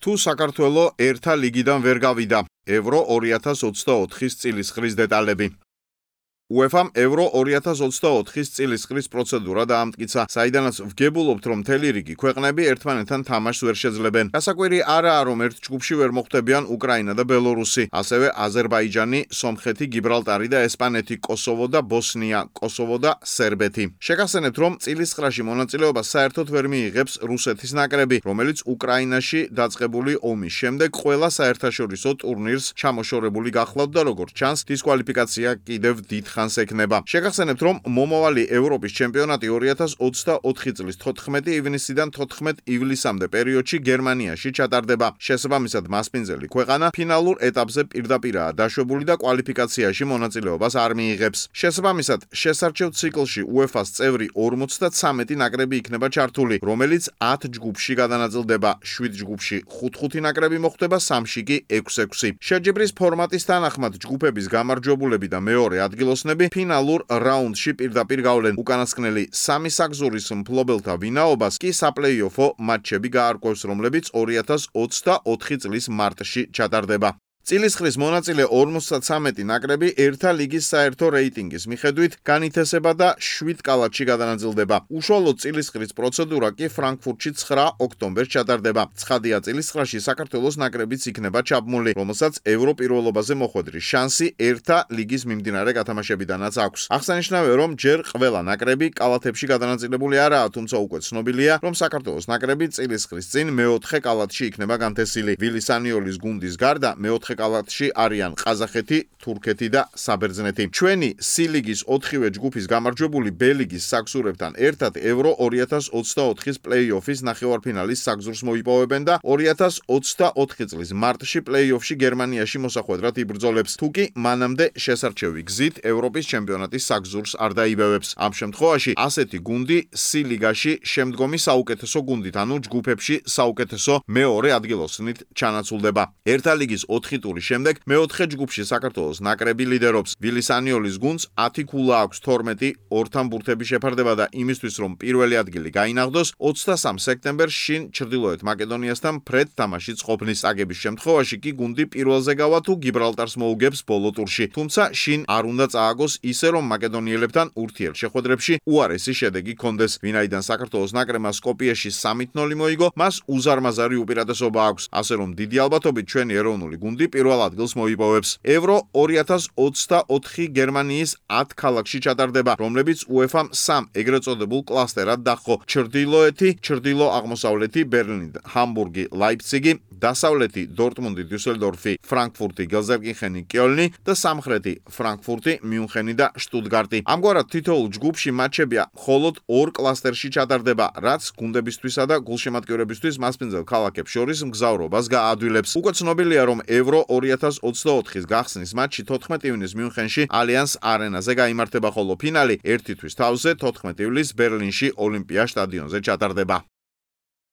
თუ საქართველო ერთა ლიგიდან ვერ გავიდა. ევრო 2024-ის წილის ხრის დეტალები. UEFA-მ ევრო 2024-ის წილის ხრის პროცედურა დაამტკიცა, საიდანაც ვგებულობთ, რომ მთელი რიგი ქვეყნები ერთმანეთთან თამაშს ვერ შეძლებენ. გასაკვირი არაა, რომ ერთ ჯგუფში ვერ მოხვდებიან უკრაინა და ბელორუსი, ასევე აზერბაიჯანი, სომხეთი, გიბრალტარი და ესპანეთი, კოსოვო და ბოსნია, კოსოვო და სერბეთი. შეგახსენებთ, რომ წილის ხრაში მონაწილეობას საერთოდ ვერ მიიღებს რუსეთის ნაკრები, რომელიც უკრაინაში დაწყებული ომის შემდეგ ყველა საერთაშორისო ტურნირს ჩამოშორებული გახლავთ და როგორც ჩანს, დისკვალიფიკაცია კიდევ დიდ ხანს ექნება. შეგახსენებთ, რომ მომავალი ევროპის ჩემპიონატი 2024 წლის 14 ივნისიდან 14 ივლისამდე პერიოდში გერმანიაში ჩატარდება. შესაბამისად, მასპინძელი ქვეყანა ფინალურ ეტაპზე პირდაპირაა დაშვებული და კვალიფიკაციაში მონაწილეობას არ მიიღებს. შესაბამისად, შესარჩევ ციკლში UEFA-ს წევრი 53 ნაკრები იქნება ჩართული, რომელიც 10 ჯგუფში გადანაწილდება, 7 ჯგუფში 5-5 ნაკრები მოხვდება, 3-ში კი 6-6. შეჯიბრის ფორმატის თანახმად ჯგუფების გამარჯვებულები და მეორე ადგილოსნები ფინალურ რაუნდში პირდაპირ გავლენ. უკანასკნელი 3 საგზურის მფლობელთა ვინაობას კი საპლეიოფო მატჩები გაარკვევს, რომლებიც 2024 წლის მარტში ჩატარდება. წილის ხრის მონაწილე 53 ნაკრები ერთა ლიგის საერთო რეიტინგის მიხედვით განითესება და 7 კალათში გადანაწილდება. უშუალოდ წილის ხრის პროცედურა კი ფრანკფურტში 9 ოქტომბერს ჩატარდება. ცხადია, წილის ხრაში საქართველოს ნაკრებიც იქნება ჩაბმული, რომელსაც ევროპირველობაზე მოხვედრის შანსი ერთა ლიგის მიმდინარე გათამაშებიდანაც აქვს. აღსანიშნავია, რომ ჯერ ყველა ნაკრები კალათებში გადანაწილებული არაა, თუმცა უკვე ცნობილია, რომ საქართველოს ნაკრები წილის ხრის წინ მეოთხე კალათში იქნება განთესილი. ვილისანიოლის გუნდის გარდა მეოთხე კალათში არიან ყაზახეთი, თურქეთი და საბერძნეთი. ჩვენი C-ლიგის 4-ვე ჯგუფის გამარჯვებული B-ლიგის საგზურებთან ერთად ევრო 2024-ის პლეი-ოფის ნახევარფინალის საგზურს მოიპოვებენ და 2024 წლის მარტში პლეი-ოფში გერმანიაში მოსახვედრად იბრძოლებს. თუკი მანამდე შესარჩევი გზით ევროპის ჩემპიონატის საგზურს არ დაიბევებს. ამ შემთხვევაში ასეთი გუნდი C-ლიგაში შემდგომი საუკეთესო გუნდით, ანუ ჯგუფებში საუკეთესო მეორე ადგილოსნით ჩანაცვლდება. ერთა ლიგის 4 ტურის შემდეგ მეოთხე ჯგუფში საქართველოს ნაკრები ლიდერობს. ვილისანიოლის გუნდს 10 ქულა აქვს, 12 ორთან ბურთები შეფარდება და იმისთვის, რომ პირველი ადგილი გაინაღდოს, 23 სექტემბერს შინ ჩრდილოეთ მაკედონიასთან ფრედ თამაშიც ყოფნის. აგების შემთხვევაში კი გუნდი პირველზე გავა თუ გიბრალტარს მოუგებს ბოლო ტურში. თუმცა შინ არ უნდა წააგოს ისე, რომ მაკედონიელებთან ურთიერთ შეხვედრებში უარესი შედეგი ჰქონდეს. ვინაიდან საქართველოს ნაკრებმა სკოპიეში 3-0 მოიგო, მას უზარმაზარი უპირატესობა აქვს, ასე რომ დიდი ალბათობით ჩვენი ეროვნული გუნდი პირველ ადგილს მოიპოვებს. ევრო 2024 გერმანიის 10 ქალაქში ჩატარდება, რომლებიც UEFA-მ 3 ეგრეთ წოდებულ კლასტერად დაჰყო: ჩრდილოეთი, ჩრდილო-აღმოსავლეთი, ბერლინი, ჰამბურგი, ლაიფციგი, დასავლეთი, დორტმუნდი, დიუსელდორფი, ფრანკფურტი, გელზერკინხენი, კიოლნი და სამხრეთი, ფრანკფურტი, მიუნხენი და შტუტგარტი. ამგვარად თითოეულ ჯგუფში მატჩებია მხოლოდ 2 კლასტერში ჩატარდება, რაც გუნდებისთვისა და გულშემატკივრებისთვის მასპინძელ ქალაქებს შორის მგზავრობას გაადვილებს. უკვე ცნობილია, რომ ევრო 2024-ის გახსნის მატჩი 14 ივნისს მიუნხენში ალიანს არენაზე გაიმართება, ხოლო ფინალი ერთი თვის თავზე 14 ივლისს ბერლინში ოლიმპია სტადიონზე ჩატარდება.